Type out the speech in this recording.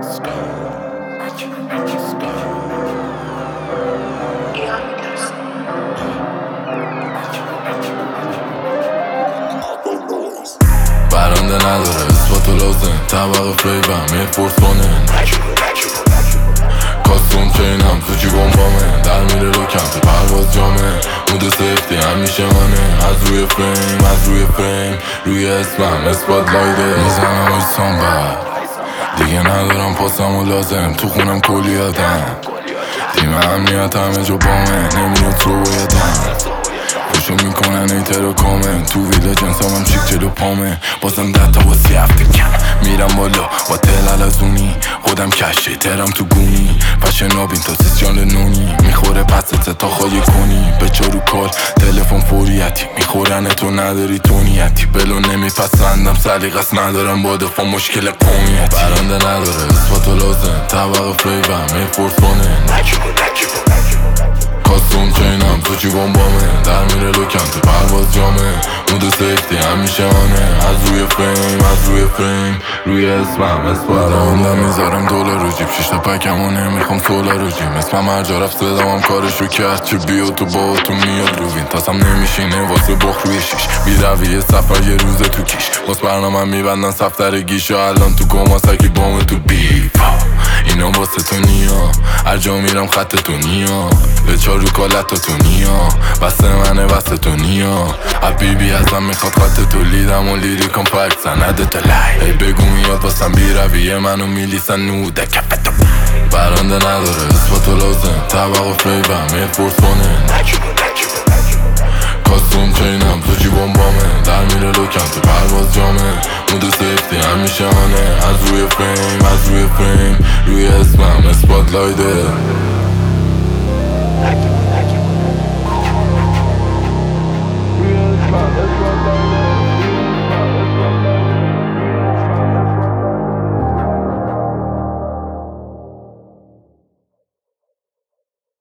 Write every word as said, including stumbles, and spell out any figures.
برنده نداره اثبات و لازم طبق فیبم یه فرسونه کاستون چینم تو جیبم بامه در میره روکم تو پرواز جامه مود سیفتی همیشه منه از روی فریم از روی فریم روی اسمم اثبات لایده میزنم ایسان بر دیگه ندارم پاسم و لازم تو خونم کلیاتم تیم امنیت همه جا بامه نمیاد تو بایدم خوشو میکنن ایتر و کامن تو ویلا جنسام هم چیک جلو پامه بازم ده تا باسی هفته کم میرم بالا با تلال از اونی خودم کشه ترم تو گونی فشن نابین تا سیس جان نونی میخوره پست تا خواهی کنی به چارو کار تلفن فوریتی میخورن تو نداری تونیتی بلو نمیپسندم سلیقس ندارم با دفاع مشکل قومیتی برنده نداره اثبات و لازم طبق فیبم یه فرسونه کاستون چینم تو جیبم بامه در میره لوکم تو پرواز جامه مود سیفتی همیشه منه از روی فریم از روی فریم روی اسمم اثبات برندم میذارم دلار رو جیب شیشتا پکمو نمیخوام سولار رو جیم اسمم هر جا رفت صدام هم کارشو کرد چه بیا تو با تو میاد رو وین تاسم نمیشینه واسه بخ روی شیش بی رویه سفر یه روز تو کیش باز برنامه میبندن صفتر گیشا الان تو گم سکی بام تو بیف اینا واسه تو نیا هر جا میرم خط تو نیا به چارو کالت تو نیا بسته منه بسته تو نیا حبیبی ازم میخواد خط تو لیدم و لیریکم پرک سنده تا لای ای بگو میاد واسم بی رویه منو میلیسن نوده کفتو برنده نداره اثبات و لازم طبق و فیبم یه فرسونه کاستون چینم تو جیبم بامه در میره لوکم تو پرواز جامه مود سیفتی همیشه منه از روی فریم از روی فریم روی اسمم اثبات لایده